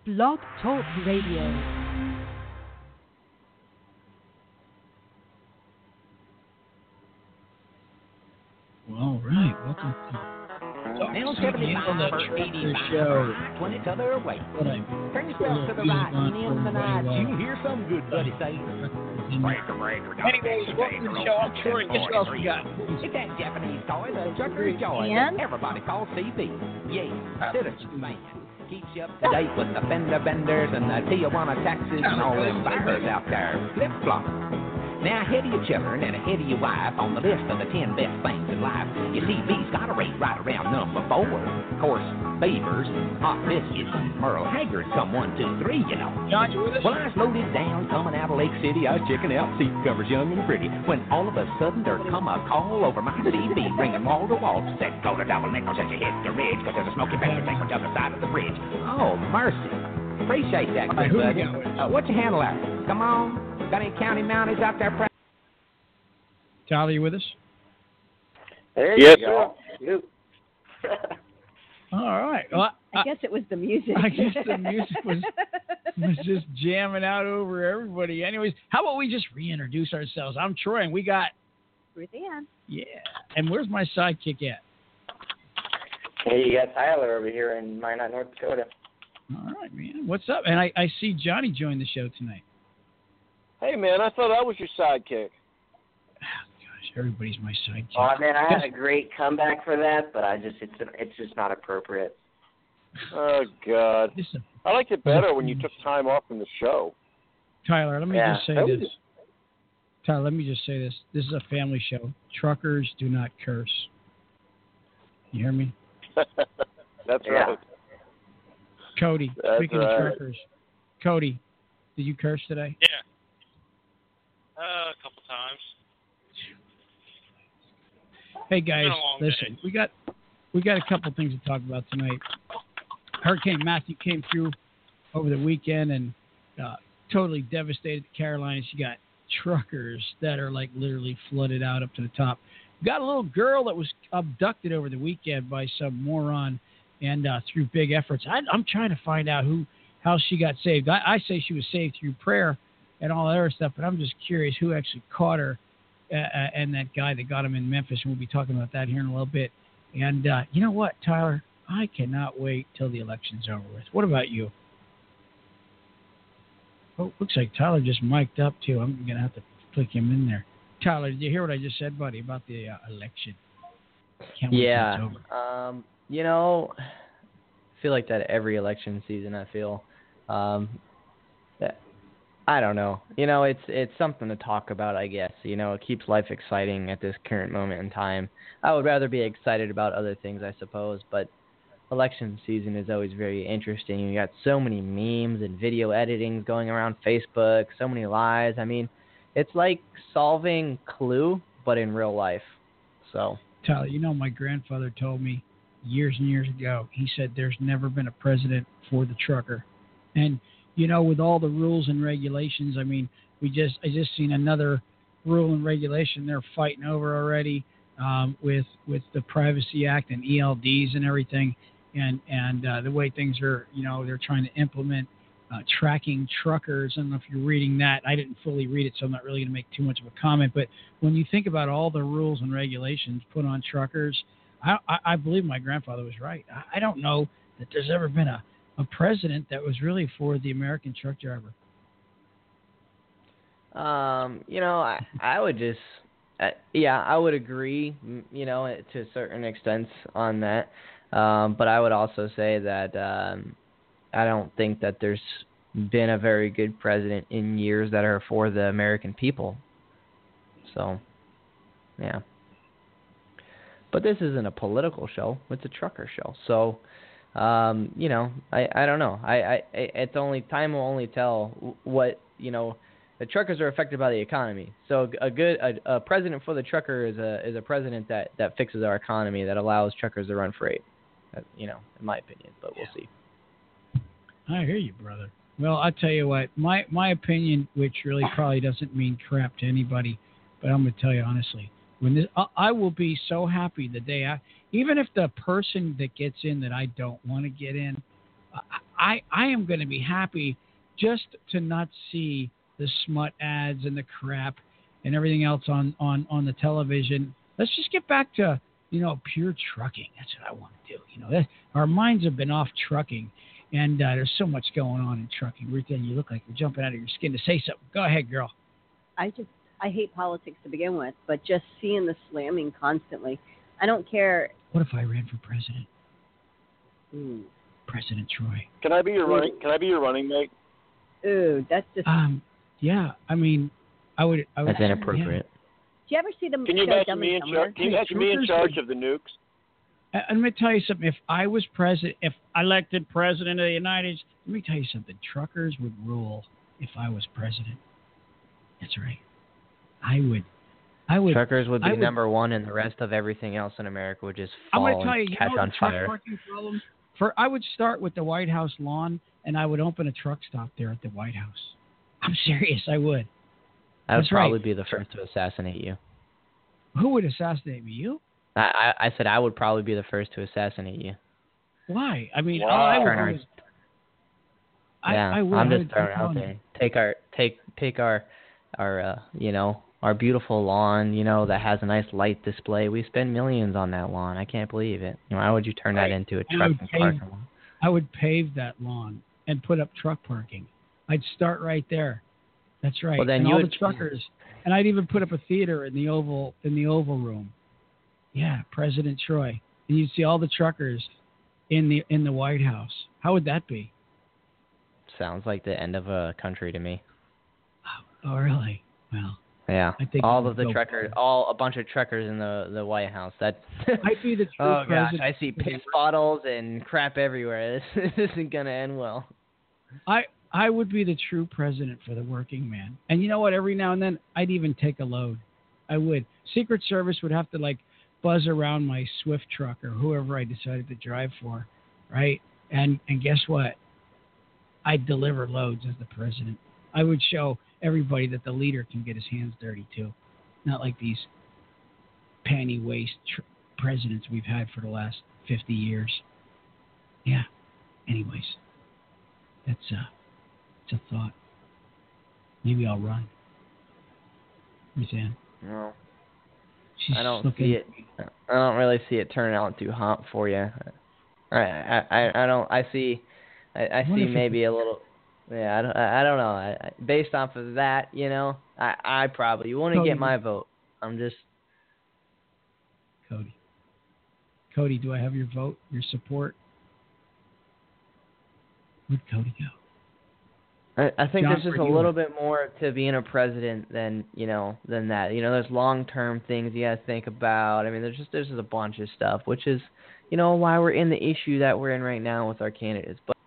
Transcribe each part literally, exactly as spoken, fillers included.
Blog Talk Radio. All right, welcome to Now seventy-five for eighty-five show. twenty to their way. Turn yourself to the right and in the night. You hear some good buddy say. Breaker, breaker. Anyways, welcome to the show. I'm Troy. Guess what else we got? It's that Japanese toy, the Trucker's Joy. And? Everybody calls C B. Yeah, Citizen Man. Keeps you up to date with the fender benders and the Tijuana taxes and all them buyers out there. Flip flop. Now ahead of your children and ahead of your wife on the list of the ten best things in life. You see, B's got a rate right around number four. Of course, Beavers, Hot Biscuits, and Merle Haggard come one, two, three, you know. John, you with us? Well, I was loaded down coming out of Lake City. I was checking out seat covers young and pretty. When all of a sudden there come a call over my T V ringing wall to wall. Said, go to double nickels as you hit the ridge because there's a smoky picture thing on the other side of the bridge. Oh, mercy. Appreciate that, Right, good who we buddy. got with us? Uh, what's your handle out? Come on. Got any county mounties out there? Tyler, you with us? There Yes, you go. You. All right. Well, I, I guess it was the music. I guess the music was was just jamming out over everybody. Anyways, how about we just reintroduce ourselves? I'm Troy, and we got Ruth Ann. yeah. And where's my sidekick at? Hey, you got Tyler over here in Minot, North Dakota. All right, man. What's up? And I, I see Johnny joined the show tonight. Hey, man, I thought I was your sidekick. Gosh, everybody's my sidekick. Oh man, I had a great comeback for that, but I just it's it's just not appropriate. Oh, God. This is I liked it better when you took time off from the show. Tyler, let me Yeah, just say that was- this. Tyler, let me just say this. This is a family show. Truckers do not curse. You hear me? That's Yeah. right. Cody, That's speaking right. of truckers. Cody, did you curse today? Yeah. Uh, a couple times. Hey guys, It's been a long listen, day. we got we got a couple things to talk about tonight. Hurricane Matthew came through over the weekend and uh, totally devastated the Carolinas. You got truckers that are like literally flooded out up to the top. You got a little girl that was abducted over the weekend by some moron, and uh, through big efforts, I, I'm trying to find out who how she got saved. I, I say she was saved through prayer and all that other stuff, but I'm just curious who actually caught her. Uh, and that guy that got him in Memphis, and we'll be talking about that here in a little bit. And uh, you know what, Tyler? I cannot wait till the election's over with. What about you? Oh, looks like Tyler just mic'd up, too. I'm going to have to flick him in there. Tyler, did you hear what I just said, buddy, about the uh, election? Can't wait till Yeah. it's over. Um, you know, I feel like that every election season, I feel. Um, that, I don't know. You know, it's it's something to talk about, I guess. You know, it keeps life exciting at this current moment in time. I would rather be excited about other things, I suppose, but election season is always very interesting. You got so many memes and video editings going around Facebook, so many lies. I mean, it's like solving Clue, but in real life. So, Tyler, you know, my grandfather told me years and years ago, he said there's never been a president for the trucker. And you know, with all the rules and regulations, I mean, we just I just seen another rule and regulation they're fighting over already um, with with the Privacy Act and E L Ds and everything, and and uh, the way things are, you know, they're trying to implement uh, tracking truckers. I don't know if you're reading that. I didn't fully read it, so I'm not really going to make too much of a comment. But when you think about all the rules and regulations put on truckers, I, I, I believe my grandfather was right. I, I don't know that there's ever been a a president that was really for the American truck driver. Um, you know, I, I would just, uh, yeah, I would agree, m- you know, to a certain extent on that. Um, but I would also say that um, I don't think that there's been a very good president in years that are for the American people. So, yeah. But this isn't a political show. It's a trucker show. So, um, you know, I, I don't know. I, I it's only time will only tell what, you know, the truckers are affected by the economy. So a good a, a president for the trucker is a is a president that, that fixes our economy, that allows truckers to run freight. Uh, you know, in my opinion, but we'll see. I hear you, brother. Well, I'll tell you what, my, my opinion, which really probably doesn't mean crap to anybody, but I'm going to tell you honestly, when this, I, I will be so happy the day I, even if the person that gets in that I don't want to get in, I, I, I am going to be happy just to not see the smut ads and the crap and everything else on, on, on the television. Let's just get back to, you know, pure trucking. That's what I want to do. You know, that, our minds have been off trucking, and uh, there's so much going on in trucking. Ruth Ann, you look like you're jumping out of your skin to say something. Go ahead, girl. I just, I hate politics to begin with, but just seeing the slamming constantly, I don't care. What if I ran for president? Ooh, President Troy. Can I be your running? Can I be your running mate? Ooh that's just. Um, yeah, I mean, I would. I would That's inappropriate. Do you ever see the Can you show imagine Dumb me and in Dumber? charge? Can you imagine me in charge of the nukes? Yeah. And let me tell you something. If I was president, if elected president of the United States, let me tell you something. Truckers would rule if I was president. That's right. I would. I would. Truckers would be I would, number one, and the rest of everything else in America would just I'm fall going to tell you, and you catch know on the truck fire. parking problem? For I would start with the White House lawn, and I would open a truck stop there at the White House. I'm serious. I would. I would That's probably right. be the first to assassinate you. Who would assassinate me? You? I, I, I said I would probably be the first to assassinate you. Why? I mean, Wow. all I would Turn our- do is, I, yeah, I would. I'm I just would throwing keep it out going. there. Take our take take our our uh, you know our beautiful lawn, you know, that has a nice light display. We spend millions on that lawn. I can't believe it. You know, why would you turn Right. that into a And I truck would and pave- parking lot? I would pave that lawn and put up truck parking. I'd start right there. That's right. Well, then and you all would- the truckers, and I'd even put up a theater in the oval in the oval room. Yeah, President Troy, and you'd see all the truckers in the in the White House. How would that be? Sounds like the end of a country to me. Oh, really? Well, Yeah, I think all it of the would go truckers, far. all a bunch of truckers in the the White House. That I'd be the true oh gosh, president. I see piss bottles and crap everywhere. This, this isn't gonna end well. I I would be the true president for the working man. And you know what? Every now and then, I'd even take a load. I would. Secret Service would have to like buzz around my Swift truck or whoever I decided to drive for, right? And and guess what? I'd deliver loads as the president. I would show everybody that the leader can get his hands dirty too, not like these panty waist tr- presidents we've had for the last fifty years. Yeah. Anyways, that's uh, it's a thought. Maybe I'll run. Roseanne. No, She's I don't looking, see it. I don't really see it turning out too hot for you. I I I, I don't. I see. I, I wonder see if it- maybe a little. Yeah, I don't. I I don't know. I, I, based off of that, you know, I I probably wouldn't Cody. get my vote. I'm just. Cody. Cody, do I have your vote, your support? Where'd Cody go? I, I think John, there's just where a do you little live? bit more to being a president than you know than that. You know, there's long-term things you gotta think about. I mean, there's just there's just a bunch of stuff, which is, you know, why we're in the issue that we're in right now with our candidates. But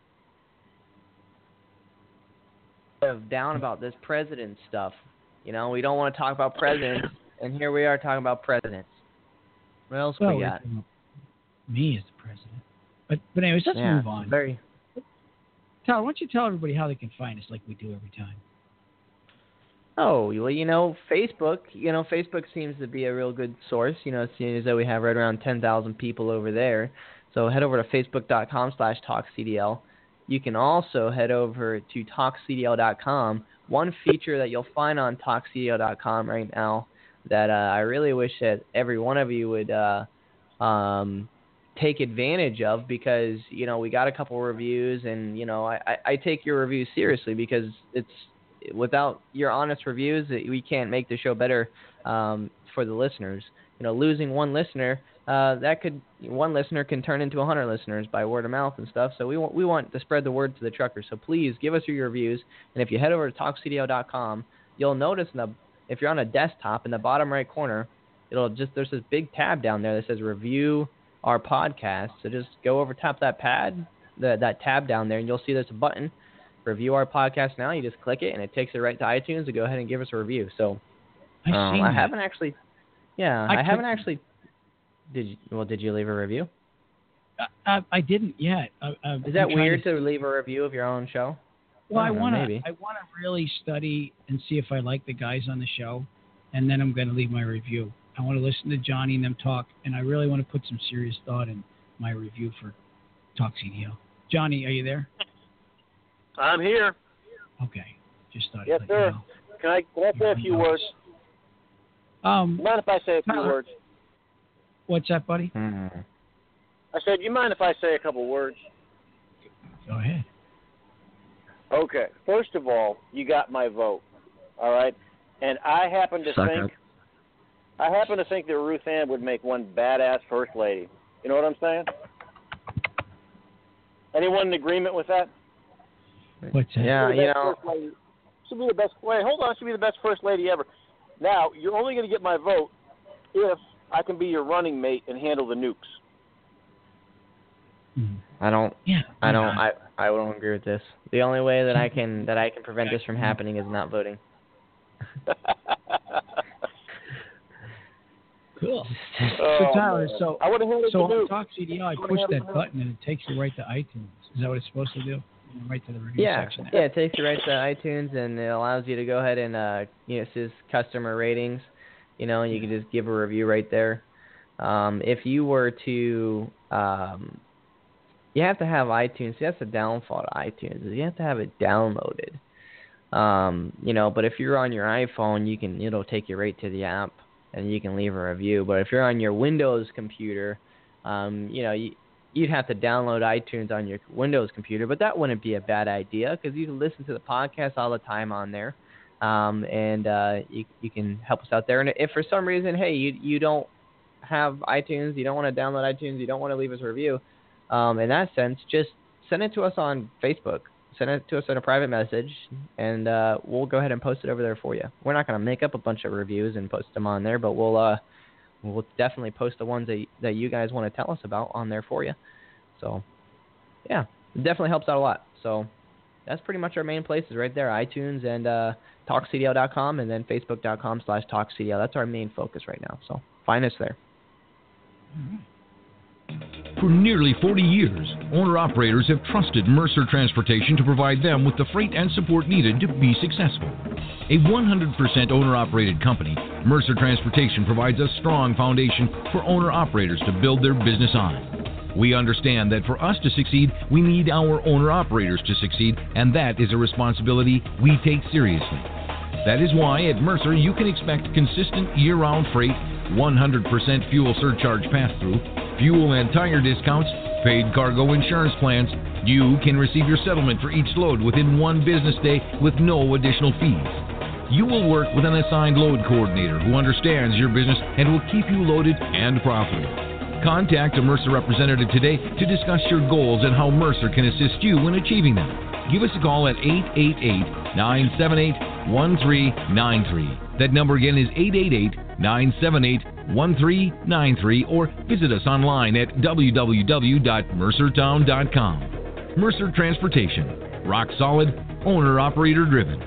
down about this president stuff. You know, we don't want to talk about presidents, and here we are talking about presidents. What else Well, we got? it's me as the president. But but anyways, let's yeah, move on. Very. Tyler, why don't you tell everybody how they can find us like we do every time? Oh, well, you know, Facebook, you know, Facebook seems to be a real good source, you know, seeing as though we have right around ten thousand people over there. So head over to facebook.com slash TalkCDL. You can also head over to talk C D L dot com. One feature that you'll find on talk C D L dot com right now that uh, I really wish that every one of you would uh, um, take advantage of, because, you know, we got a couple reviews, and, you know, I, I, I take your reviews seriously, because it's without your honest reviews, we can't make the show better um, for the listeners. You know, losing one listener, uh, that could one listener can turn into a hundred listeners by word of mouth and stuff. So we want we want to spread the word to the truckers. So please give us your reviews, and if you head over to talk C D L dot com, you'll notice in the if you're on a desktop in the bottom right corner, it'll just there's this big tab down there that says review our podcast. So just go over, tap that pad, the, that tab down there, and you'll see there's a button, review our podcast now. You just click it, and it takes it right to iTunes to go ahead and give us a review. So I've um, seen I that. haven't actually, yeah, I I, haven't clicked- actually. Did you? Well, did you leave a review? I, I, I didn't yet. I, I, Is that weird to leave a review of your own show? Well, I I don't know, want to. maybe. I want to really study and see if I like the guys on the show, and then I'm going to leave my review. I want to listen to Johnny and them talk, and I really want to put some serious thought in my review for Talk C D L. Johnny, are you there? I'm here. Okay. Just thought. Yes, I'd let sir. you know. Can I, can I say a few words? Um, You mind if I say a few Tyler, words? What's that, buddy? Mm. I said, you mind if I say a couple words? Go ahead. Okay. First of all, you got my vote. All right? And I happen to Suck think up. I happen to think that Ruth Ann would make one badass first lady. You know what I'm saying? Anyone in agreement with that? What's that? Yeah, She'll be the you best know. first lady. She'll be the best. Wait, hold on. She'll be the best first lady ever. Now, you're only going to get my vote if I can be your running mate and handle the nukes. Mm. I don't. Yeah. I don't. I. I don't agree with this. The only way that I can that I can prevent this from happening is not voting. Cool. Oh, So Tyler, man. so I would have handled so the on nuke. Talk C D L, I I would've push handled that the nuke. button and it takes you right to iTunes. Is that what it's supposed to do? Right to the review Yeah, section. yeah. It takes you right to iTunes and it allows you to go ahead and uh, you know, it says customer ratings. You know, and you can just give a review right there. Um, if you were to, um, you have to have iTunes. See, that's the downfall to iTunes is you have to have it downloaded. Um, you know, but if you're on your iPhone, you can it'll take you right to the app and you can leave a review. But if you're on your Windows computer, um, you know, you, you'd have to download iTunes on your Windows computer. But that wouldn't be a bad idea because you can listen to the podcast all the time on there. Um, and uh, you you can help us out there. And if for some reason, hey, you you don't have iTunes, you don't want to download iTunes, you don't want to leave us a review, um, in that sense, just send it to us on Facebook. Send it to us in a private message, and uh, we'll go ahead and post it over there for you. We're not going to make up a bunch of reviews and post them on there, but we'll uh, we'll definitely post the ones that that you guys want to tell us about on there for you. So, yeah, it definitely helps out a lot. So that's pretty much our main places right there, iTunes and uh, talk C D L dot com, and then facebook.com slash talkcdl. That's our main focus right now. So find us there. For nearly forty years, owner-operators have trusted Mercer Transportation to provide them with the freight and support needed to be successful. A one hundred percent owner-operated company, Mercer Transportation provides a strong foundation for owner-operators to build their business on. We understand that for us to succeed, we need our owner-operators to succeed, and that is a responsibility we take seriously. That is why at Mercer you can expect consistent year-round freight, one hundred percent fuel surcharge pass-through, fuel and tire discounts, paid cargo insurance plans. You can receive your settlement for each load within one business day with no additional fees. You will work with an assigned load coordinator who understands your business and will keep you loaded and profitable. Contact a Mercer representative today to discuss your goals and how Mercer can assist you in achieving them. Give us a call at eight eight eight, nine seven eight, one three nine three. That number again is eight eight eight, nine seven eight, one three nine three, or visit us online at w w w dot mercer town dot com. Mercer Transportation. Rock solid, owner-operator driven.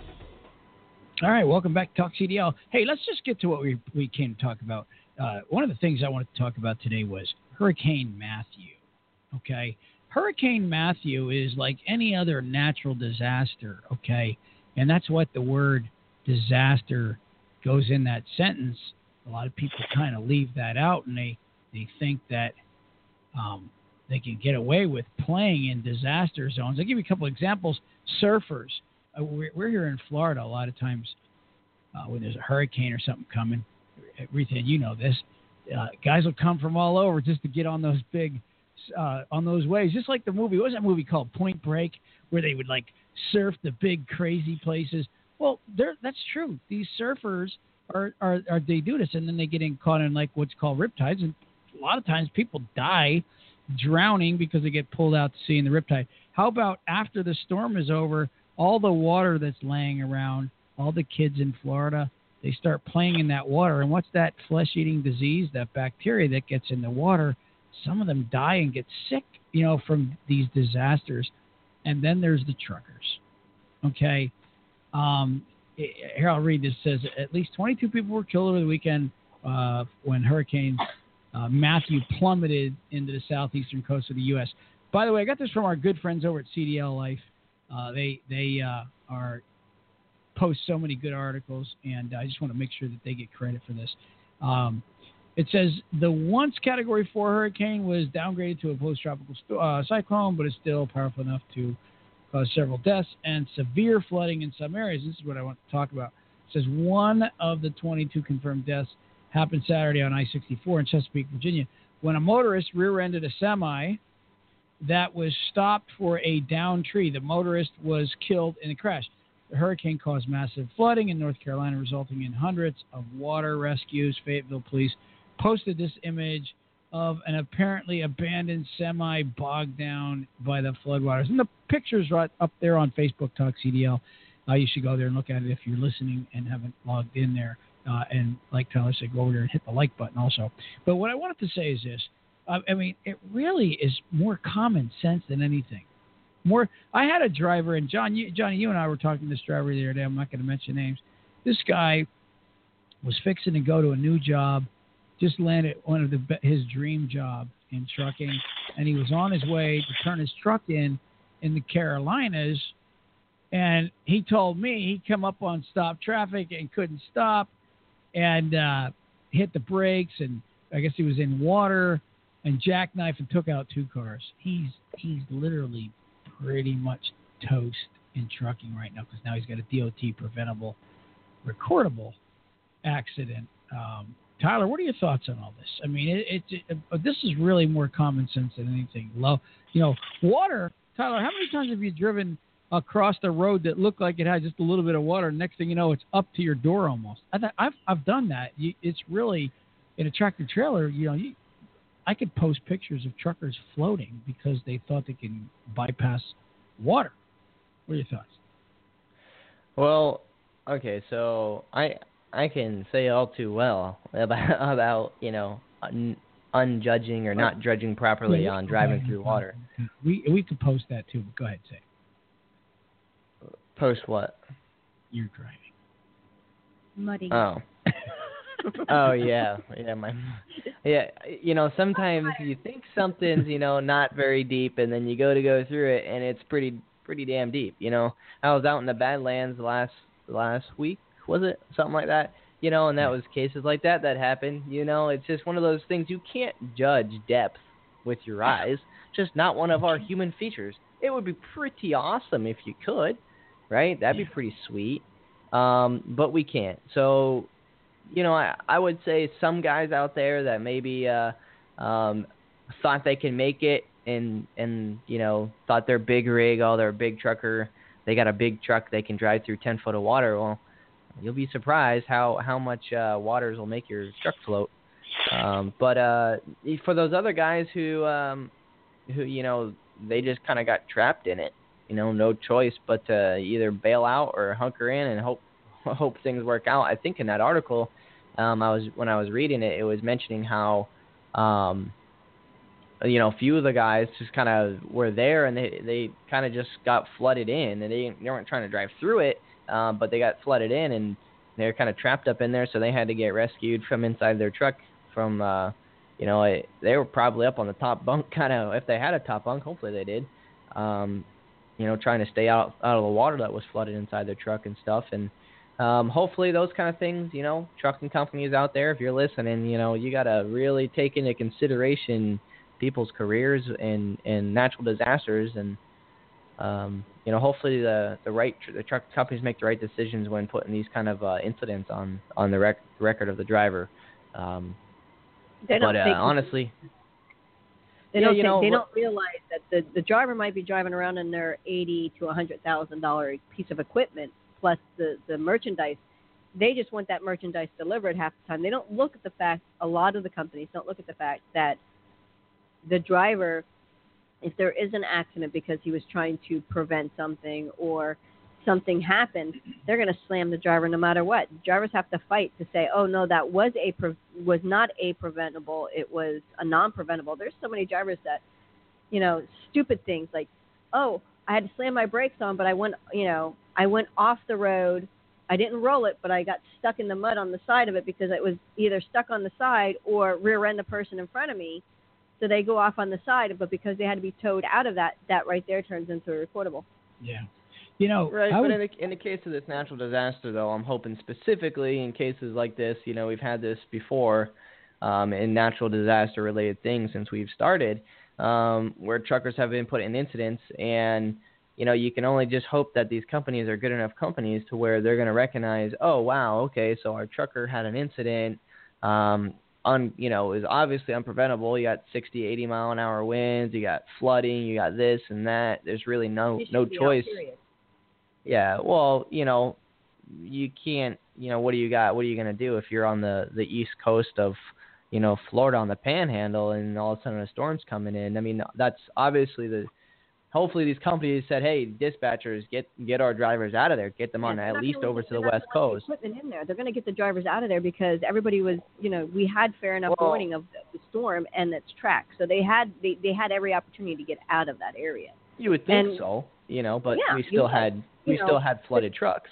All right, welcome back to Talk C D L. Hey, let's just get to what we, we came to talk about. Uh, one of the things I wanted to talk about today was Hurricane Matthew, okay? Hurricane Matthew is like any other natural disaster, okay? And that's what the word disaster goes in that sentence. A lot of people kind of leave that out, and they, they think that um, they can get away with playing in disaster zones. I'll give you a couple examples. Surfers. Uh, we're, we're here in Florida a lot of times uh, when there's a hurricane or something coming. Everything, you know this. Uh, guys will come from all over just to get on those big, uh, on those waves. Just like the movie, what was that movie called? Point Break, where they would like surf the big crazy places. Well, that's true. These surfers are, are, are they do this, and then they get in caught in like what's called riptides, and a lot of times people die drowning because they get pulled out to sea in the riptide. How about after the storm is over, all the water that's laying around, all the kids in Florida, they start playing in that water. And what's that flesh-eating disease, that bacteria that gets in the water? Some of them die and get sick, you know, from these disasters. And then there's the truckers. Okay. Um, here, I'll read this. It says at least twenty-two people were killed over the weekend uh, when Hurricane uh, Matthew plummeted into the southeastern coast of the U S. By the way, I got this from our good friends over at C D L Life. Uh, they they uh, are post so many good articles, and I just want to make sure that they get credit for this. Um, it says the once Category four hurricane was downgraded to a post-tropical st- uh, cyclone, but is still powerful enough to caused several deaths and severe flooding in some areas. This is what I want to talk about. It says one of the twenty-two confirmed deaths happened Saturday on I sixty-four in Chesapeake, Virginia, when a motorist rear-ended a semi that was stopped for a downed tree. The motorist was killed in the crash. The hurricane caused massive flooding in North Carolina, resulting in hundreds of water rescues. Fayetteville police posted this image of an apparently abandoned semi bogged down by the floodwaters. And the picture's right up there on Facebook, Talk C D L. Uh, you should go there and look at it if you're listening and haven't logged in there. Uh, and like Tyler said, go over there and hit the like button also. But what I wanted to say is this. Uh, I mean, it really is more common sense than anything. More. I had a driver, and John, you, Johnny, you and I were talking to this driver the other day. I'm not going to mention names. This guy was fixing to go to a new job, just landed one of the his dream job in trucking, and he was on his way to turn his truck in in the Carolinas, and he told me he come up on stop traffic and couldn't stop, and uh, hit the brakes, and I guess he was in water, and jackknifed and took out two cars. He's he's literally pretty much toast in trucking right now because now he's got a D O T preventable, recordable accident. Um, Tyler, what are your thoughts on all this? I mean, it, it, it, this is really more common sense than anything. Low, you know, water. Tyler, how many times have you driven across the road that looked like it had just a little bit of water? Next thing you know, it's up to your door almost. I th- I've I've done that. You, it's really in a tractor trailer. You know, you, I could post pictures of truckers floating because they thought they can bypass water. What are your thoughts? Well, okay, so I I can say all too well about about you know un, unjudging or not judging properly yeah, on driving through water. We we could post that too. But go ahead, say. Post what? You're driving. Muddy. Oh. Oh yeah, yeah, my, yeah. You know, sometimes you think something's you know not very deep, and then you go to go through it, and it's pretty pretty damn deep. You know, I was out in the Badlands last last week, was it something like that? You know, and that was cases like that that happened. You know, it's just one of those things you can't judge depth with your eyes. Just not one of our human features. It would be pretty awesome if you could, right? That'd be pretty sweet, um, but we can't. So. You know, I, I would say some guys out there that maybe uh, um, thought they can make it and, and, you know, thought they're big rig, oh, they're a big trucker, they got a big truck, they can drive through ten foot of water. Well, you'll be surprised how, how much uh, waters will make your truck float. Um, but uh, for those other guys who, um, who you know, they just kind of got trapped in it, you know, no choice but to either bail out or hunker in and hope hope things work out. I think in that article, um, I was when I was reading it, it was mentioning how, um, you know, a few of the guys just kind of were there and they they kind of just got flooded in, and they, they weren't trying to drive through it, um, but they got flooded in and they're kind of trapped up in there, so they had to get rescued from inside their truck. From, uh, you know, it, they were probably up on the top bunk, kind of if they had a top bunk. Hopefully they did. Um, you know, trying to stay out out of the water that was flooded inside their truck and stuff, and Um, hopefully those kind of things, you know, trucking companies out there, if you're listening, you know, you got to really take into consideration people's careers and, and natural disasters. And, um, you know, hopefully the, the right, the truck companies make the right decisions when putting these kind of uh, incidents on, on the rec- record of the driver. Um, they don't but uh, take, honestly, they yeah, don't you think, know, they don't realize that the, the driver might be driving around in their eighty to a hundred thousand dollar piece of equipment, plus the, the merchandise. They just want that merchandise delivered half the time. They don't look at the fact, a lot of the companies don't look at the fact that the driver, if there is an accident because he was trying to prevent something or something happened, they're going to slam the driver no matter what. Drivers have to fight to say, oh, no, that was a pre- was not a preventable. It was a non-preventable. There's so many drivers that, you know, stupid things like, oh, I had to slam my brakes on, but I went, you know, I went off the road. I didn't roll it, but I got stuck in the mud on the side of it because it was either stuck on the side or rear-end the person in front of me. So they go off on the side, but because they had to be towed out of that, that right there turns into a reportable. Yeah. You know, right, I but would... in, the, in the case of this natural disaster, though, I'm hoping specifically in cases like this, you know, we've had this before um, in natural disaster-related things since we've started, um, where truckers have been put in incidents and you know, you can only just hope that these companies are good enough companies to where they're going to recognize, oh, wow, okay, so our trucker had an incident, um, un, you know, is obviously unpreventable. You got sixty, eighty mile an hour winds, you got flooding, you got this and that. There's really no no choice. Yeah, well, you know, you can't, you know, what do you got? What are you going to do if you're on the, the east coast of, you know, Florida on the Panhandle and all of a sudden a storm's coming in? I mean, that's obviously the, hopefully these companies said, hey, dispatchers, get get our drivers out of there, get them yeah, on at least over to the west coast. Equipment in there. They're going to get the drivers out of there because everybody was, you know, we had fair enough well, warning of the storm and its track. So they had they, they had every opportunity to get out of that area. You would think and, so, you know, but yeah, we still had would, we know, still had flooded trucks.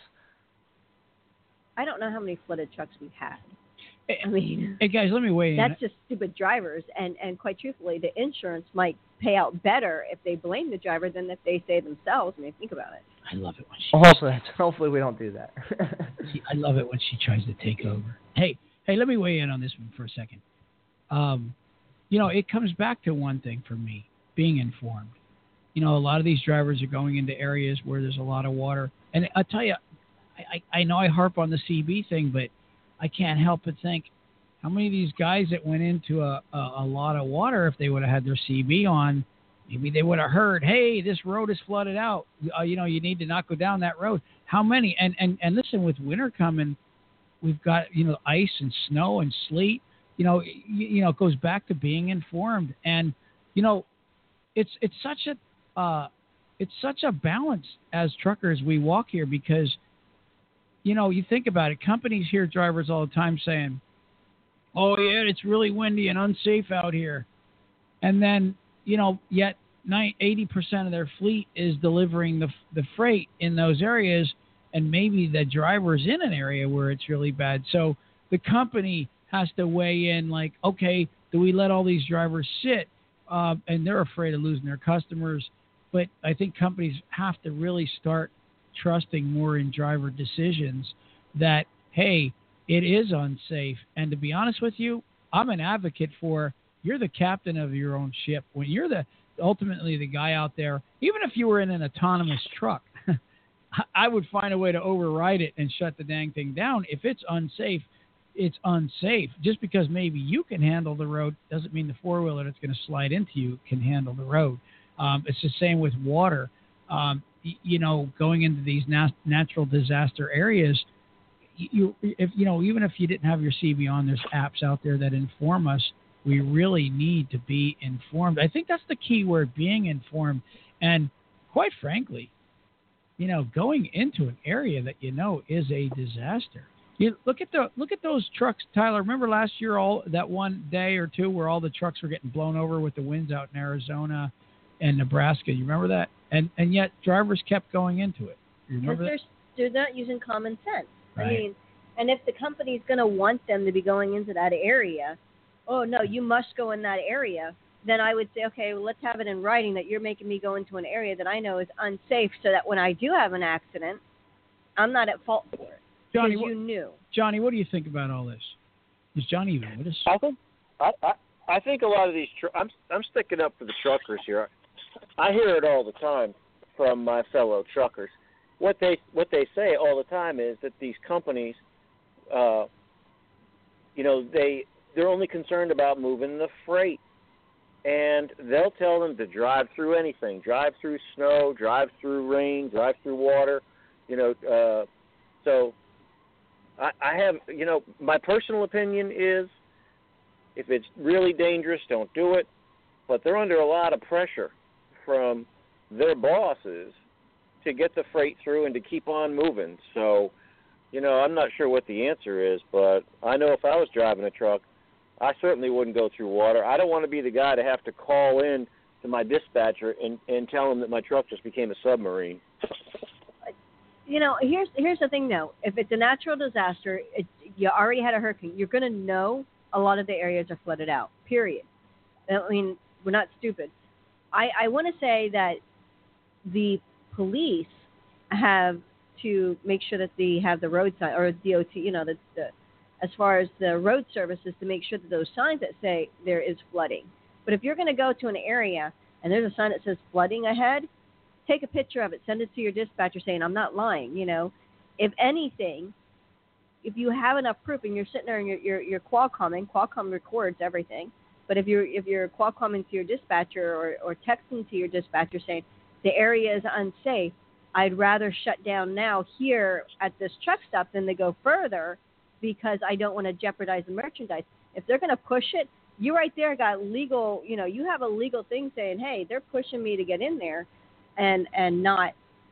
I don't know how many flooded trucks we've had. I mean, hey guys, let me weigh in. That's just stupid drivers, and and quite truthfully, the insurance might pay out better if they blame the driver than if they say themselves. I mean, think about it. I love it when she. Hopefully, hopefully we don't do that. See, I love it when she tries to take over. Hey, hey, let me weigh in on this one for a second. Um, you know, it comes back to one thing for me: being informed. You know, a lot of these drivers are going into areas where there's a lot of water, and I'll tell you, I I, I know I harp on the C B thing, but I can't help but think, how many of these guys that went into a, a, a lot of water, if they would have had their C B on, maybe they would have heard, hey, this road is flooded out. Uh, you know, you need to not go down that road. How many? And, and, and listen, with winter coming, we've got, you know, ice and snow and sleet. You know, you, you know, it goes back to being informed. And, you know, it's it's such a uh, it's such a balance as truckers we walk here because, you know, you think about it. Companies hear drivers all the time saying, oh, yeah, it's really windy and unsafe out here. And then, you know, yet eighty percent of their fleet is delivering the the freight in those areas, and maybe the driver's in an area where it's really bad. So the company has to weigh in like, okay, do we let all these drivers sit? Uh, and they're afraid of losing their customers. But I think companies have to really start trusting more in driver decisions that, hey, it is unsafe. And to be honest with you, I'm an advocate for you're the captain of your own ship. When you're the ultimately the guy out there, even if you were in an autonomous truck, I would find a way to override it and shut the dang thing down. If it's unsafe, it's unsafe. Just because maybe you can handle the road doesn't mean the four-wheeler that's going to slide into you can handle the road. Um, it's the same with water. Um, you know, going into these nat- natural disaster areas, you, if you know, even if you didn't have your C B on, there's apps out there that inform us. We really need to be informed. I think that's the key word, being informed. And quite frankly, you know, going into an area that you know is a disaster. You look at the look at those trucks, Tyler. Remember last year, all that one day or two where all the trucks were getting blown over with the winds out in Arizona and Nebraska. You remember that? And and yet drivers kept going into it. You remember that? They're, they're not using common sense. Right. I mean, and if the company's going to want them to be going into that area, oh, no, you must go in that area, then I would say, okay, well, let's have it in writing that you're making me go into an area that I know is unsafe so that when I do have an accident, I'm not at fault for it. Johnny, because what, you knew. Johnny, what do you think about all this? Is Johnny even with us? I think I, I, I think a lot of these tr- I'm I'm sticking up for the truckers here. I hear it all the time from my fellow truckers. What they what they say all the time is that these companies, uh, you know, they they're only concerned about moving the freight, and they'll tell them to drive through anything, drive through snow, drive through rain, drive through water, you know. Uh, so I, I have, you know, my personal opinion is, if it's really dangerous, don't do it. But they're under a lot of pressure from their bosses to get the freight through and to keep on moving. So, you know, I'm not sure what the answer is, but I know if I was driving a truck, I certainly wouldn't go through water. I don't want to be the guy to have to call in to my dispatcher and, and tell him that my truck just became a submarine. You know, here's here's the thing, though. If it's a natural disaster, it, you already had a hurricane, you're going to know a lot of the areas are flooded out, period. I mean, we're not stupid. I, I want to say that the police have to make sure that they have the road sign, or D O T, you know, the, the as far as the road services, to make sure that those signs that say there is flooding. But if you're going to go to an area and there's a sign that says flooding ahead, take a picture of it, send it to your dispatcher saying, I'm not lying, you know. If anything, if you have enough proof and you're sitting there and you're, you're, you're Qualcomming, Qualcomm records everything, but if you're, if you're Qualcomming to your dispatcher or, or texting to your dispatcher saying, the area is unsafe, I'd rather shut down now here at this truck stop than to go further because I don't want to jeopardize the merchandise. If they're going to push it, you right there got legal, you know, you have a legal thing saying, hey, they're pushing me to get in there and, and not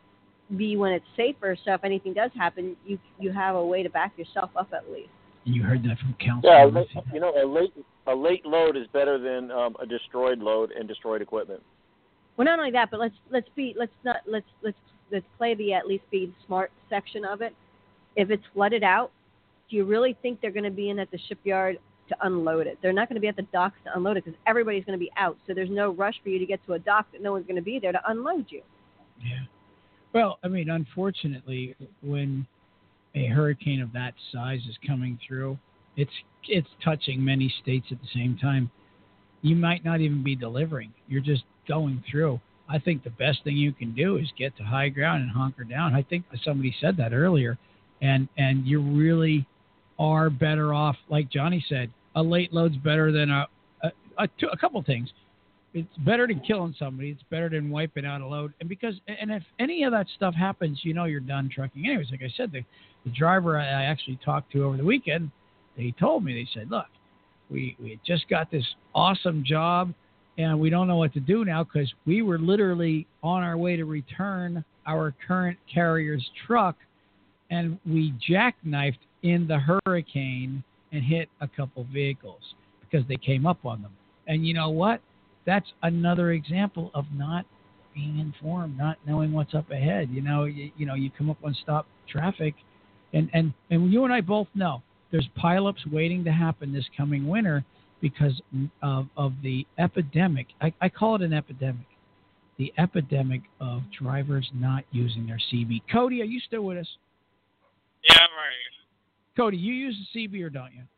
be when it's safer. So if anything does happen, you you have a way to back yourself up at least. You heard that from counsel. Yeah, you know, a late a late load is better than um, a destroyed load and destroyed equipment. Well, not only that, but let's let's be let's not let's let's let's play the at least be smart section of it. If it's flooded out, do you really think they're going to be in at the shipyard to unload it? They're not going to be at the docks to unload it because everybody's going to be out. So there's no rush for you to get to a dock that no one's going to be there to unload you. Yeah. Well, I mean, unfortunately, when a hurricane of that size is coming through, it's it's touching many states at the same time. You might not even be delivering. You're just going through. I think the best thing you can do is get to high ground and hunker down. I think somebody said that earlier. And and you really are better off, like Johnny said, a late load's better than a a, a, two, a couple things. It's better than killing somebody. It's better than wiping out a load. And because and if any of that stuff happens, you know you're done trucking. Anyways, like I said, the, the driver I, I actually talked to over the weekend, they told me, they said, look, we, we just got this awesome job, and we don't know what to do now because we were literally on our way to return our current carrier's truck, and we jackknifed in the hurricane and hit a couple vehicles because they came up on them. And you know what? That's another example of not being informed, not knowing what's up ahead. You know, you, you know, you come up on stop traffic, and, and, and you and I both know there's pileups waiting to happen this coming winter because of, of the epidemic. I, I call it an epidemic. The epidemic of drivers not using their C B. Cody, are you still with us? Yeah, I'm right here. Cody, you use the C B or don't you?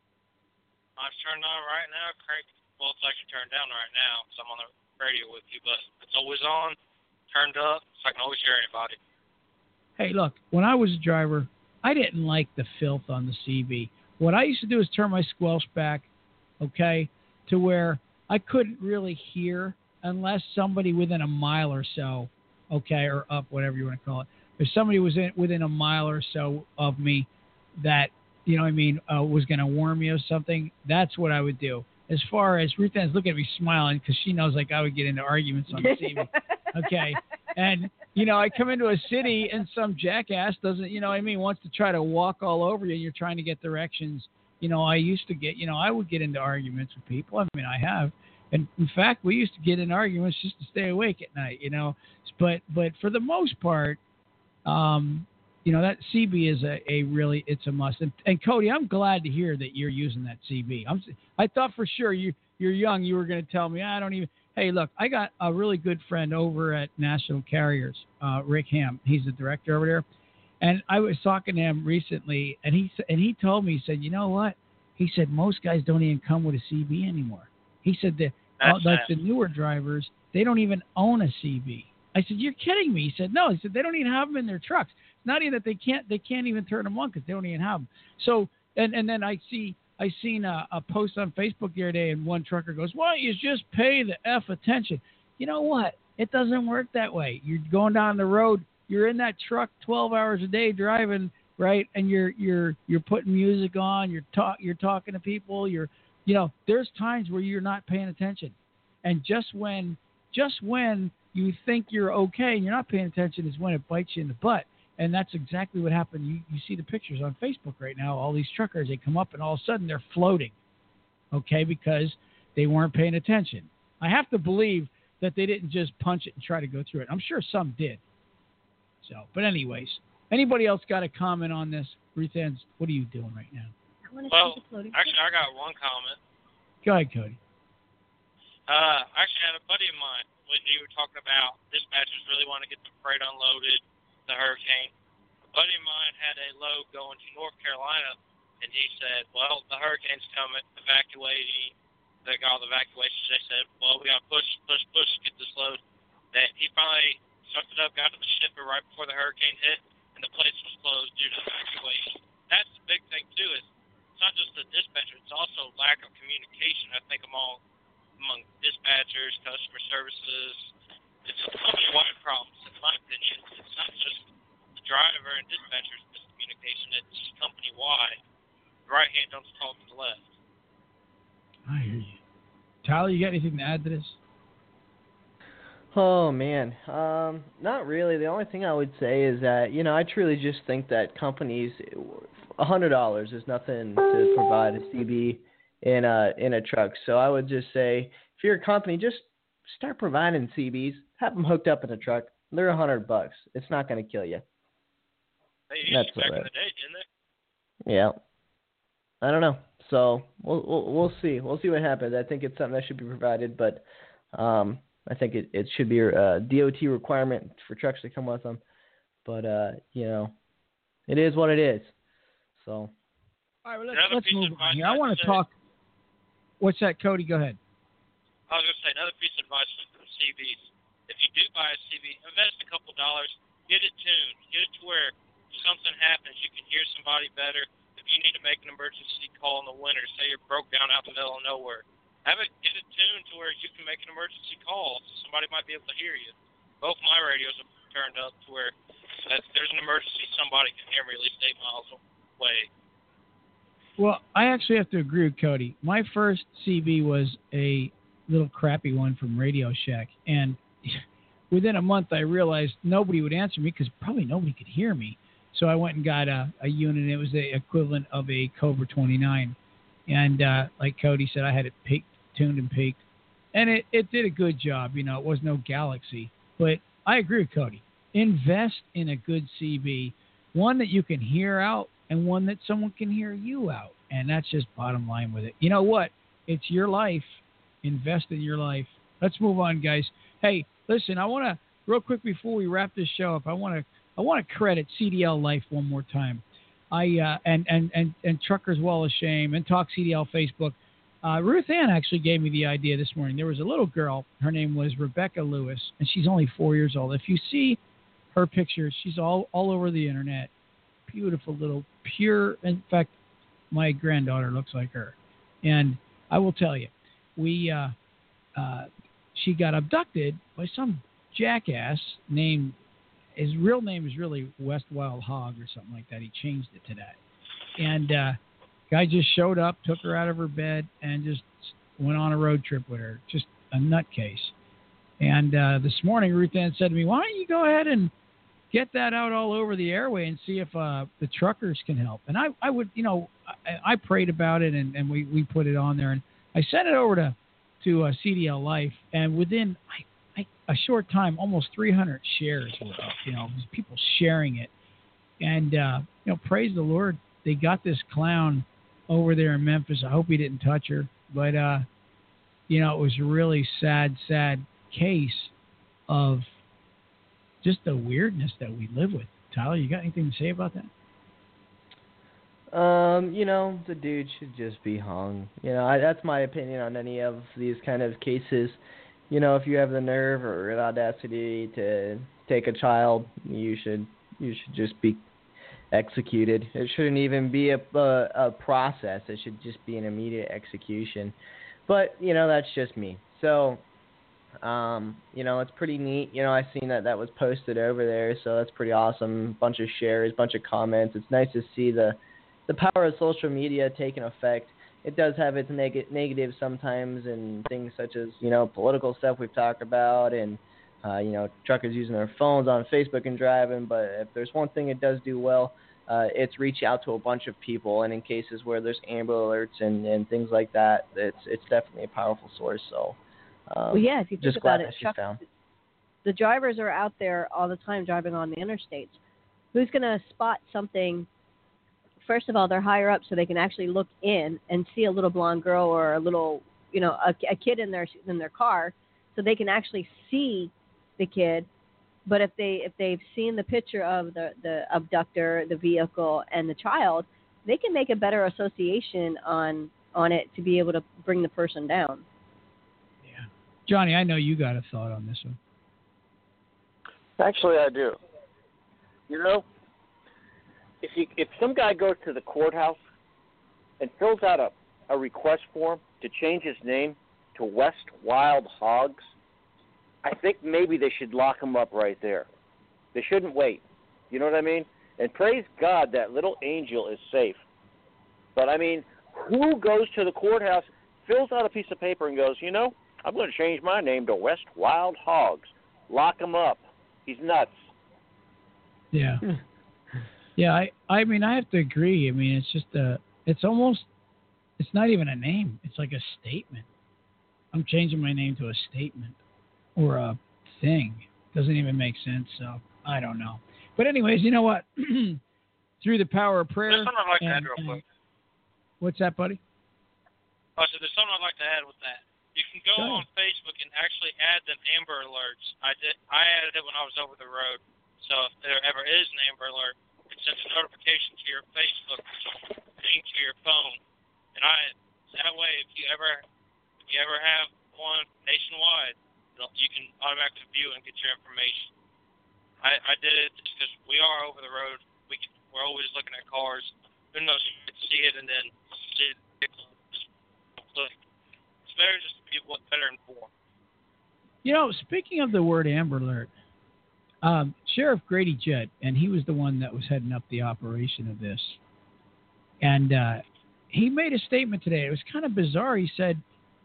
I'm turned on right now, Craig. Well, it's actually turned down right now because I'm on the radio with you, but it's always on, turned up, so I can always hear anybody. Hey, look, when I was a driver, I didn't like the filth on the C B. What I used to do is turn my squelch back, okay, to where I couldn't really hear unless somebody within a mile or so, okay, or up, whatever you want to call it. If somebody was in, within a mile or so of me that, you know what I mean, uh, was going to warn me of something, that's what I would do. As far as Ruth Ann's looking at me smiling because she knows like I would get into arguments on the C B. Okay. And, you know, I come into a city and some jackass doesn't, you know what I mean, wants to try to walk all over you and you're trying to get directions. You know, I used to get, you know, I would get into arguments with people. I mean, I have. And in fact, we used to get in arguments just to stay awake at night, you know. But but for the most part, um, you know, that C B is a, a really, it's a must. And, and Cody, I'm glad to hear that you're using that C B. I'm, I thought for sure you, you're young, you were going to tell me, I don't even, hey, look, I got a really good friend over at National Carriers, uh, Rick Ham. He's the director over there. And I was talking to him recently, and he and he told me, he said, you know what? He said, most guys don't even come with a C B anymore. He said that, uh, like the newer drivers, they don't even own a C B. I said, you're kidding me. He said, no. He said, they don't even have them in their trucks. Not even that they can't they can't even turn them on because they don't even have them. So and, and then I see I seen a, a post on Facebook the other day, and one trucker goes, "Why don't you just pay the F attention?" You know what? It doesn't work that way. You're going down the road. You're in that truck twelve hours a day driving, right? And you're you're you're putting music on. You're talk you're talking to people. You're you know there's times where you're not paying attention, and just when just when you think you're okay and you're not paying attention is when it bites you in the butt. And that's exactly what happened. You, you see the pictures on Facebook right now. All these truckers, they come up and all of a sudden they're floating, okay, because they weren't paying attention. I have to believe that they didn't just punch it and try to go through it. I'm sure some did. So, but anyways, anybody else got a comment on this? Ruth Ann, what are you doing right now? Well, actually, I got one comment. Go ahead, Cody. Uh, actually, I had a buddy of mine when you were talking about dispatchers really want to get the freight unloaded. The hurricane. A buddy of mine had a load going to North Carolina, and he said, well, the hurricane's coming, evacuating. They got all the evacuations. They said, well, we got to push, push, push to get this load. That he finally sucked it up, got to the shipper right before the hurricane hit, and the place was closed due to evacuation. That's the big thing too. Is it's not just the dispatcher; it's also lack of communication. I think among among dispatchers, customer services. It's a company-wide problem, in my opinion. It's not just the driver and dispatcher's miscommunication. It's company-wide. The right hand don't talk to the left. I hear you. Tyler, you got anything to add to this? Oh man, um, not really. The only thing I would say is that you know I truly just think that companies, a hundred dollars is nothing to provide a C B in a in a truck. So I would just say if you're a company, just start providing C Bs. Have them hooked up in a truck. They're a hundred bucks. It's not going to kill you. They used to back in the day, didn't they? Yeah. I don't know. So we'll, we'll we'll see. We'll see what happens. I think it's something that should be provided, but um, I think it, it should be a D O T requirement for trucks to come with them. But uh, you know, it is what it is. So. All right, well, let's, let's move on here. I want to talk. What's that, Cody? Go ahead. I was going to say another piece of advice for C Bs. If you do buy a C B, invest a couple dollars, get it tuned, get it to where if something happens, you can hear somebody better. If you need to make an emergency call in the winter, say you're broke down out in the middle of nowhere, have it get it tuned to where you can make an emergency call, so somebody might be able to hear you. Both my radios are turned up to where if there's an emergency, somebody can hear me at least eight miles away. Well, I actually have to agree with Cody. My first C B was a little crappy one from Radio Shack, and within a month I realized nobody would answer me because probably nobody could hear me. So I went and got a, a unit. It was the equivalent of a Cobra twenty-nine. And uh, like Cody said, I had it peaked, tuned and peaked. And it, it did a good job. You know, it was no Galaxy. But I agree with Cody. Invest in a good C B, one that you can hear out and one that someone can hear you out. And that's just bottom line with it. You know what? It's your life. Invest in your life. Let's move on, guys. Hey, listen, I want to, real quick before we wrap this show up, I want to I want to credit C D L Life one more time. I uh, and, and, and, and Truckers Wall of Shame and Talk C D L Facebook. Uh, Ruth Ann actually gave me the idea this morning. There was a little girl. Her name was Rebecca Lewis, and she's only four years old. If you see her pictures, she's all, all over the internet. Beautiful little, pure. In fact, my granddaughter looks like her. And I will tell you, we uh, uh, she got abducted by some jackass named, his real name is really West Wild Hog or something like that. He changed it to that. And uh, guy just showed up, took her out of her bed, and just went on a road trip with her. Just a nutcase. And uh, this morning, Ruth Ann said to me, why don't you go ahead and get that out all over the airway and see if uh, the truckers can help. And I, I would, you know, I, I prayed about it, and, and we, we put it on there. And I sent it over to, to uh, C D L Life, and within I, I, a short time, almost three hundred shares were up, you know, people sharing it. And, uh, you know, praise the Lord, they got this clown over there in Memphis. I hope he didn't touch her. But, uh, you know, it was a really sad, sad case of just the weirdness that we live with. Tyler, you got anything to say about that? Um, you know, the dude should just be hung. You know, I, that's my opinion on any of these kind of cases. You know, if you have the nerve or the audacity to take a child, you should you should just be executed. It shouldn't even be a, a, a process. It should just be an immediate execution. But, you know, that's just me. So, um, you know, it's pretty neat. You know, I seen that that was posted over there, so that's pretty awesome. Bunch of shares, bunch of comments. It's nice to see the, the power of social media taking effect. It does have its neg- negatives sometimes, and things such as, you know, political stuff we've talked about, and, uh, you know, truckers using their phones on Facebook and driving. But if there's one thing it does do well, uh, it's reach out to a bunch of people. And in cases where there's Amber Alerts and, and things like that, it's it's definitely a powerful source. So, um, well, yeah, if you think just about glad it, that she's truck, found. the drivers are out there all the time driving on the interstates. Who's going to spot something? First of all, they're higher up, so they can actually look in and see a little blonde girl or a little, you know, a, a kid in their in their car, so they can actually see the kid. But if they if they've seen the picture of the, the abductor, the vehicle, and the child, they can make a better association on on it to be able to bring the person down. Yeah, Johnny, I know you got a thought on this one. Actually, I do. You know, if you if some guy goes to the courthouse and fills out a, a request form to change his name to West Wild Hogs, I think maybe they should lock him up right there. They shouldn't wait. You know what I mean? And praise God that little angel is safe. But, I mean, who goes to the courthouse, fills out a piece of paper and goes, you know, I'm going to change my name to West Wild Hogs. Lock him up. He's nuts. Yeah. Yeah, I, I mean, I have to agree. I mean, it's just a, it's almost, it's not even a name. It's like a statement. I'm changing my name to a statement or a thing. Doesn't even make sense, so I don't know. But anyways, you know what? Through the power of prayer. There's something I'd like and, to add real quick. What's that, buddy? Oh, so there's something I'd like to add with that. You can go, go on Facebook and actually add the Amber Alerts. I did. I added it when I was over the road. So if there ever is an Amber Alert, it sends a notification to your Facebook link to your phone. And I that way, if you ever if you ever have one nationwide, you can automatically view and get your information. I, I did it just because we are over the road. We can, we're always looking at cars. Who knows? You can see it and then see it. It's better just to be better informed. You know, speaking of the word Amber Alert, um, Sheriff Grady Judd, and he was the one that was heading up the operation of this, and uh, he made a statement today. It was kind of bizarre. He said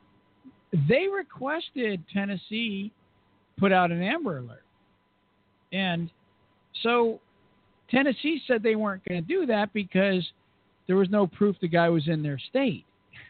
they requested Tennessee put out an Amber Alert. And so Tennessee said they weren't going to do that because there was no proof the guy was in their state.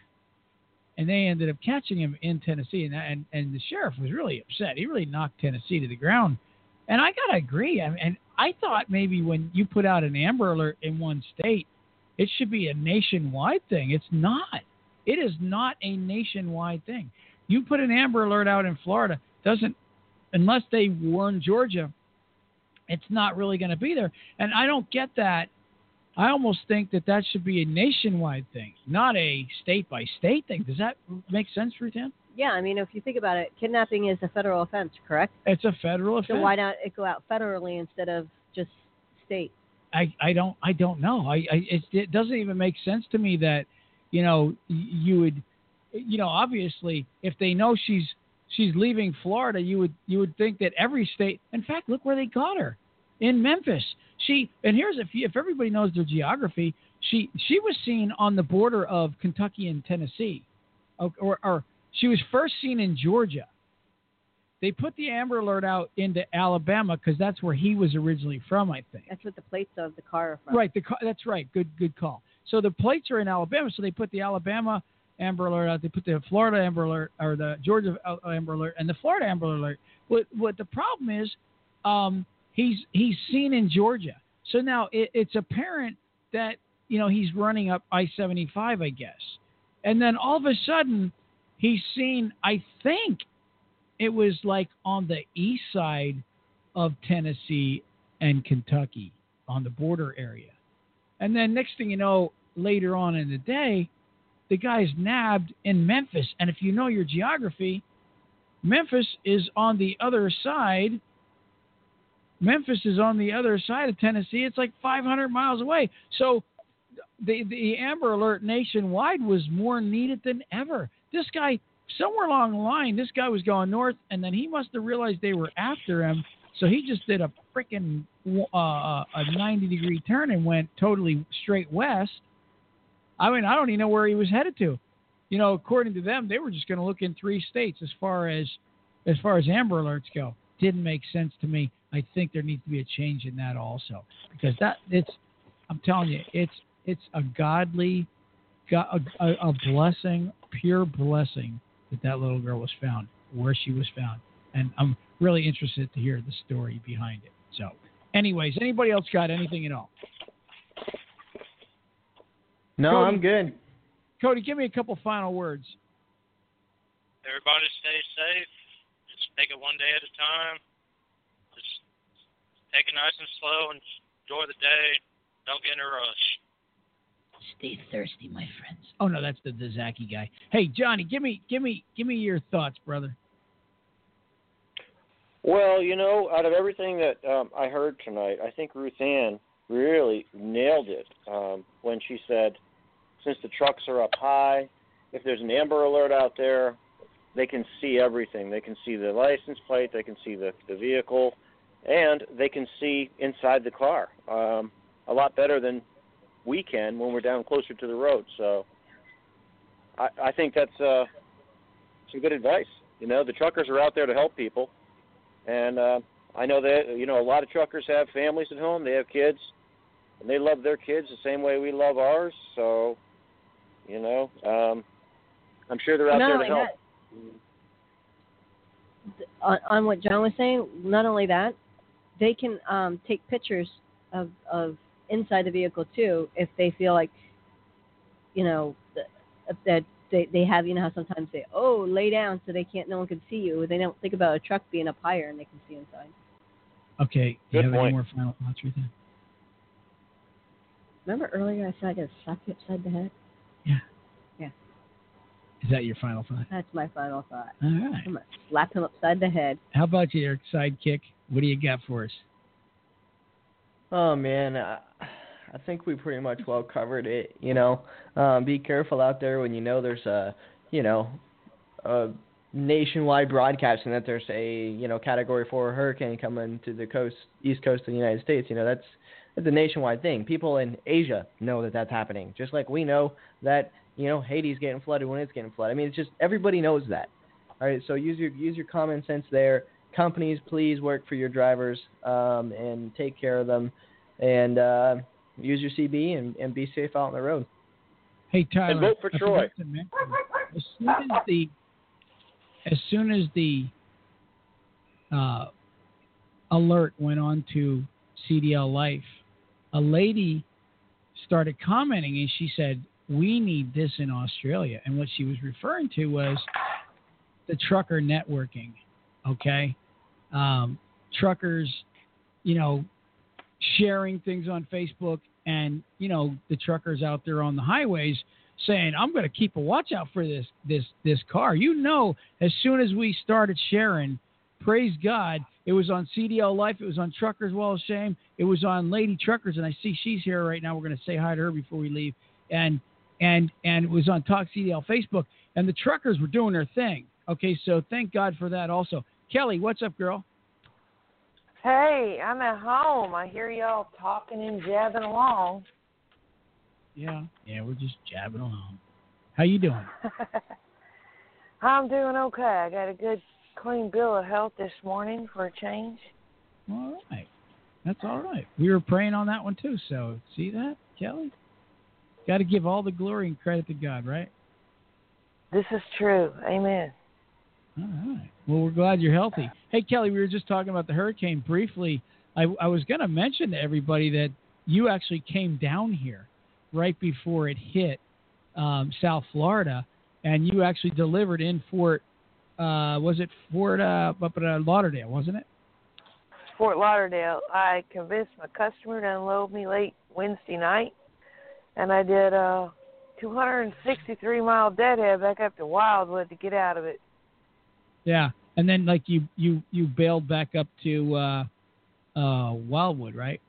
And they ended up catching him in Tennessee. And, and, and the sheriff was really upset. He really knocked Tennessee to the ground. And I got to agree. I mean, and I thought maybe when you put out an Amber Alert in one state, it should be a nationwide thing. It's not. It is not a nationwide thing. You put an Amber Alert out in Florida, doesn't, unless they warn Georgia, it's not really going to be there. And I don't get that. I almost think that that should be a nationwide thing, not a state-by-state thing. Does that make sense, Ruthann? Yeah, I mean, if you think about it, kidnapping is a federal offense, correct? It's a federal offense. So why not it go out federally instead of just state? I, I don't I don't know. I, I it, it doesn't even make sense to me that, you know, you would, you know, obviously if they know she's she's leaving Florida, you would you would think that every state. In fact, look where they got her, in Memphis. She and here's if you, if everybody knows their geography, she she was seen on the border of Kentucky and Tennessee, or, or, or she was first seen in Georgia. They put the Amber Alert out into Alabama because that's where he was originally from, I think. That's what the plates of the car are from. Right, the car, that's right. Good good call. So the plates are in Alabama, so they put the Alabama Amber Alert out. They put the Florida Amber Alert, or the Georgia Amber Alert, and the Florida Amber Alert. What what the problem is, um, he's he's seen in Georgia. So now it, it's apparent that, you know, he's running up I seventy-five, I guess. And then all of a sudden, he's seen, I think it was like on the east side of Tennessee and Kentucky on the border area. And then next thing you know, later on in the day, the guy's nabbed in Memphis. And if you know your geography, Memphis is on the other side. Memphis is on the other side of Tennessee. It's like five hundred miles away. So the the Amber Alert nationwide was more needed than ever. This guy, somewhere along the line, this guy was going north, and then he must have realized they were after him. So he just did a freaking uh, a ninety degree turn and went totally straight west. I mean, I don't even know where he was headed to. You know, according to them, they were just going to look in three states as far as as far as Amber Alerts go. Didn't make sense to me. I think there needs to be a change in that also, because that it's. I'm telling you, it's it's a godly, a, a, a blessing, pure blessing that that little girl was found where she was found, and I'm really interested to hear the story behind it. So, anyways, anybody else got anything at all? No, Cody, I'm good. Cody, give me a couple final words. Everybody stay safe. Just take it one day at a time. Just take it nice and slow and enjoy the day. Don't get in a rush. Stay thirsty, my friends. Oh no, that's the, the Zaki guy. Hey, Johnny, give me, give me, give me your thoughts, brother. Well, you know, out of everything that um, I heard tonight, I think Ruth Ann really nailed it um, when she said, since the trucks are up high, if there's an Amber Alert out there, they can see everything. They can see the license plate, they can see the, the vehicle, and they can see inside the car um, a lot better than we can when we're down closer to the road. So I, I think that's uh, some good advice. You know, the truckers are out there to help people. And uh, I know that, you know, a lot of truckers have families at home. They have kids, and they love their kids the same way we love ours. So, you know, um, I'm sure they're out Not there to only help. That, on, on what John was saying, not only that, they can um, take pictures of, of inside the vehicle, too, if they feel like, you know, that They they have, you know how sometimes they, oh, lay down so they can't, no one can see you. They don't think about a truck being up higher and they can see inside. Okay. Do you Good have point. any more final thoughts, Ruth Ann? Remember earlier I said I could slap you upside the head? Yeah. Yeah. Is that your final thought? That's my final thought. All right. I'm going to slap him upside the head. How about your sidekick? What do you got for us? Oh man, I, I think we pretty much well covered it. You know, um, be careful out there when you know there's a, you know, a nationwide broadcasting that there's a, you know, Category Four hurricane coming to the coast, east coast of the United States. You know, that's that's a nationwide thing. People in Asia know that that's happening, just like we know that, you know, Haiti's getting flooded when it's getting flooded. I mean, it's just everybody knows that. All right, so use your use your common sense there. Companies, please work for your drivers um, and take care of them, and uh, use your C B and, and be safe out on the road. Hey Tyler, And vote for I Troy. forgot to mention, as soon as the as soon as the uh, alert went on to C D L Life, a lady started commenting and she said, "We need this in Australia." And what she was referring to was the trucker networking. Okay, um, truckers, you know, sharing things on Facebook, and you know the truckers out there on the highways saying, "I'm going to keep a watch out for this this this car." You know, as soon as we started sharing, praise God, it was on C D L Life, it was on Truckers Wall of Shame, it was on Lady Truckers, and I see she's here right now. We're going to say hi to her before we leave, and and and it was on Talk C D L Facebook, and the truckers were doing their thing. Okay, so thank God for that also. Kelly, what's up, girl? Hey, I'm at home. I hear y'all talking and jabbing along. Yeah, yeah, we're just jabbing along. How you doing? I'm doing okay. I got a good, clean bill of health this morning for a change. All right. That's all right. We were praying on that one too, so see that, Kelly? Got to give all the glory and credit to God, right? This is true. Amen. All right. Well, we're glad you're healthy. Hey, Kelly, we were just talking about the hurricane briefly. I, I was going to mention to everybody that you actually came down here right before it hit um, South Florida, and you actually delivered in Fort, uh, was it Fort uh, up at uh, Lauderdale, wasn't it? Fort Lauderdale. I convinced my customer to unload me late Wednesday night, and I did a two hundred sixty-three mile deadhead back up to Wildwood to get out of it. Yeah, and then like you you you bailed back up to uh, uh, Wildwood, right?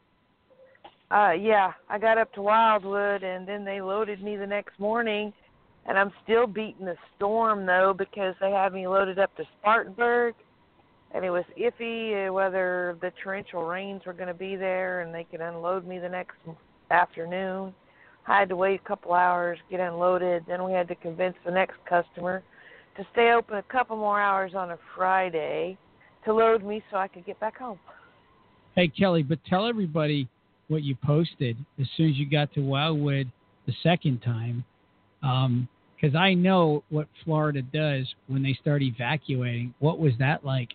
Uh, yeah, I got up to Wildwood, and then they loaded me the next morning, and I'm still beating the storm, though, because they had me loaded up to Spartanburg, and it was iffy whether the torrential rains were going to be there and they could unload me the next afternoon. I had to wait a couple hours, get unloaded, then we had to convince the next customer to stay open a couple more hours on a Friday to load me so I could get back home. Hey, Kelly, but tell everybody what you posted as soon as you got to Wildwood the second time, because um, I know what Florida does when they start evacuating. What was that like?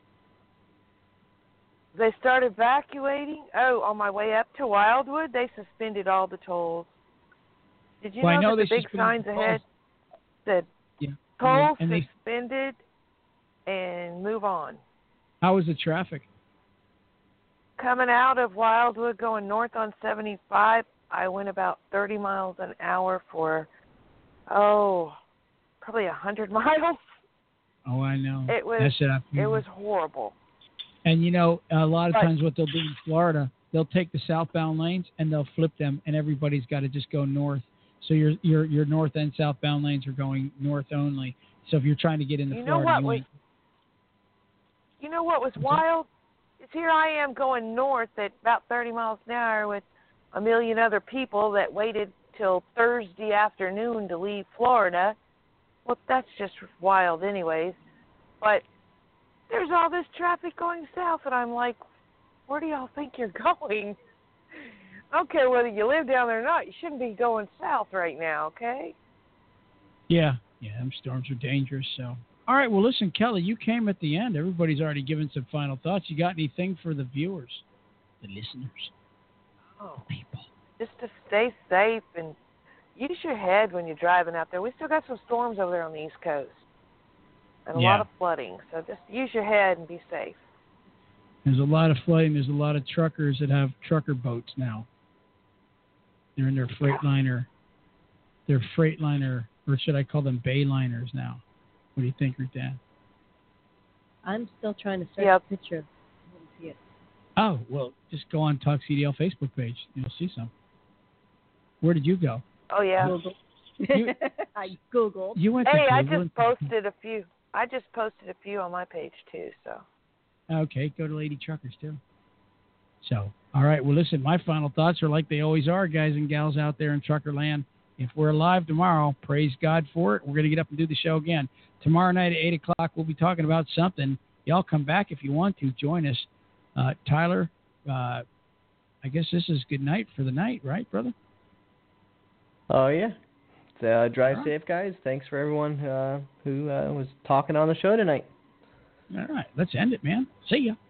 They started evacuating? Oh, on my way up to Wildwood, they suspended all the tolls. Did you well, know, I know that they the big signs the ahead said yeah. tolls and they, suspended and move on? How was the traffic? Coming out of Wildwood, going north on seventy-five, I went about thirty miles an hour for, oh, probably one hundred miles. Oh, I know. It was, That's it, it was horrible. And, you know, a lot of Right. times what they'll do in Florida, they'll take the southbound lanes and they'll flip them, and everybody's got to just go north. So your your your north and southbound lanes are going north only. So if you're trying to get into You know Florida, what you was, ain't. you know what was wild? Is here I am going north at about thirty miles an hour with a million other people that waited till Thursday afternoon to leave Florida. Well, that's just wild anyways. But there's all this traffic going south, and I'm like, where do y'all think you're going? I don't care whether you live down there or not. You shouldn't be going south right now, okay? Yeah, yeah, them storms are dangerous. So, all right. Well, listen, Kelly, you came at the end. Everybody's already given some final thoughts. You got anything for the viewers, the listeners, Oh, the people? just to stay safe and use your head when you're driving out there. We still got some storms over there on the East Coast and a Yeah. lot of flooding. So just use your head and be safe. There's a lot of flooding. There's a lot of truckers that have trucker boats now. They're in their Freightliner, their Freightliner, or should I call them Bayliners now? What do you think, Ruth Ann? I'm still trying to search Yep. a picture. I didn't see it. Oh, well, just go on Talk C D L Facebook page. You'll see some. Where did you go? Oh, yeah. Google. You- I Googled. You went Hey, to I Google just and- posted a few. I just posted a few on my page, too, so. Okay, go to Lady Truckers, too. So, all right, well, listen, my final thoughts are like they always are, guys and gals out there in trucker land. If we're alive tomorrow, praise God for it. We're going to get up and do the show again. Tomorrow night at eight o'clock, we'll be talking about something. Y'all come back if you want to. Join us. Uh, Tyler, uh, I guess this is good night for the night, right, brother? Oh, yeah. So, uh, drive All right. safe, guys. Thanks for everyone uh, who uh, was talking on the show tonight. All right, let's end it, man. See ya.